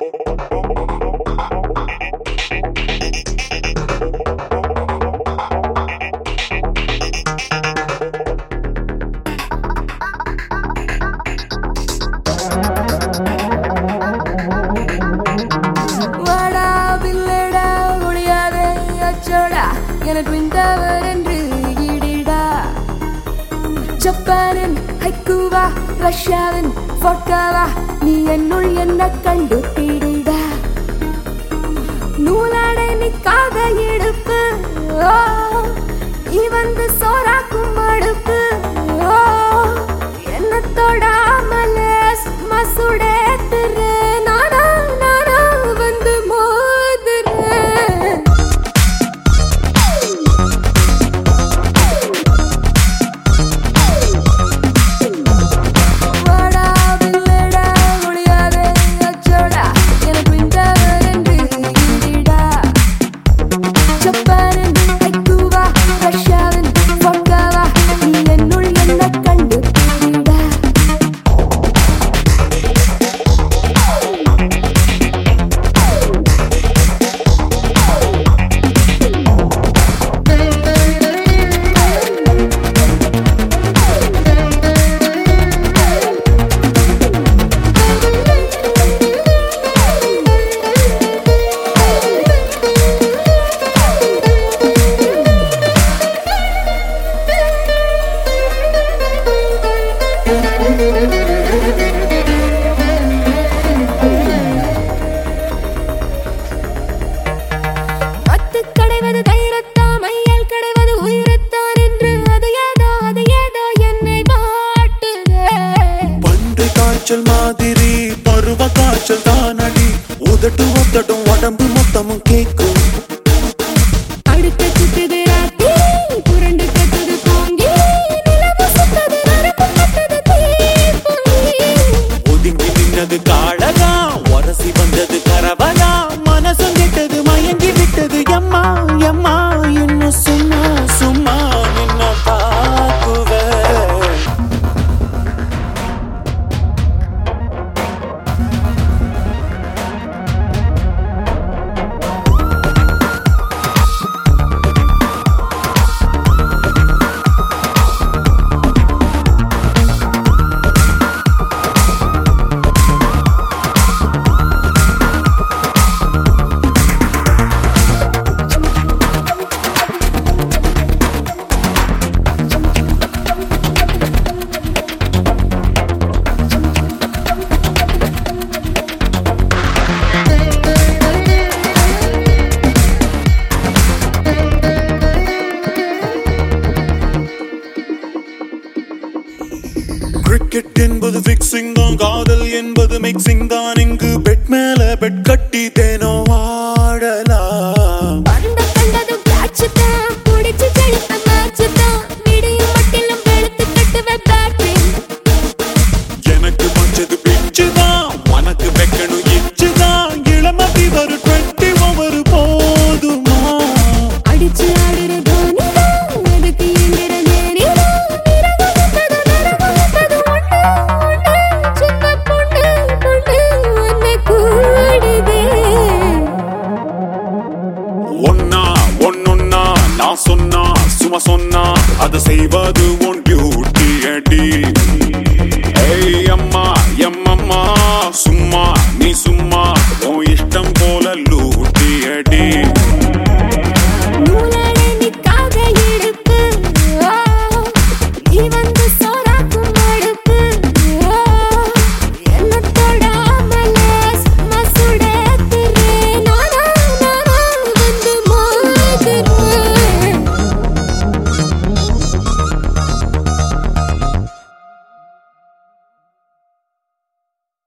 எனக்கு விண்டவர் என்று ஈடிடா ஜப்பானின் ஹைக்கூவா ரஷ்யாவின் வோட்காவா நீ என்னுள் என்ன கண்டு தேடிடா நூலாடை நிக்காத எடுப்பு நீ வந்து சோறாக்கும் அடுப்பு என்ன தொடாமல மசுடே திரு நானா நானா வந்து மோதுறேன் மாதிரி பருவ காய்ச்சல் தானடி உதட்டு ஒத்தட்டும் உடம்பு மொத்தமும் கேக்கும் அடுத்த சுத்துது ராத்தி புரண்டு கட்டுது போங்கி நிலவு சுத்தது நரம்பு கட்டுது தீப்பொங்கி ஒதுங்கி நின்னது காளகா உரசி வந்தது கரவலா மனசும் கெட்டது மயங்கி விட்டது எம்மா எம்மா இன்னும் சும்மா சும்மா நின்ன பாக்குவே கிரிக்கெட் என்பது ஃபிக்ஸிங் தான் காதல் என்பது மிக்சிங் தான் இங்கு பெட் மேல பெட் கட்டி தேனோ ஆடலாம் அந்த கண்டது கேட்ச் தான் புடிச்சு செலுத்த மேட்ச் தான் விடியும் மட்டிலும் வெளுத்து கட்டுவே பேட்டிங் எனக்கு பஞ்சது பிச்சு தான் உனக்கு வைக்கணும் இச்சு தான் இளமதி ஒரு 20 ஓவர் போதுமா அடிச்சு ஆடுற தோனி தான் எதுக்கு எந்திர நேரி சொன்னா சும்மா சொன்னா அதை செய்வது உன் டியூட்டி அடி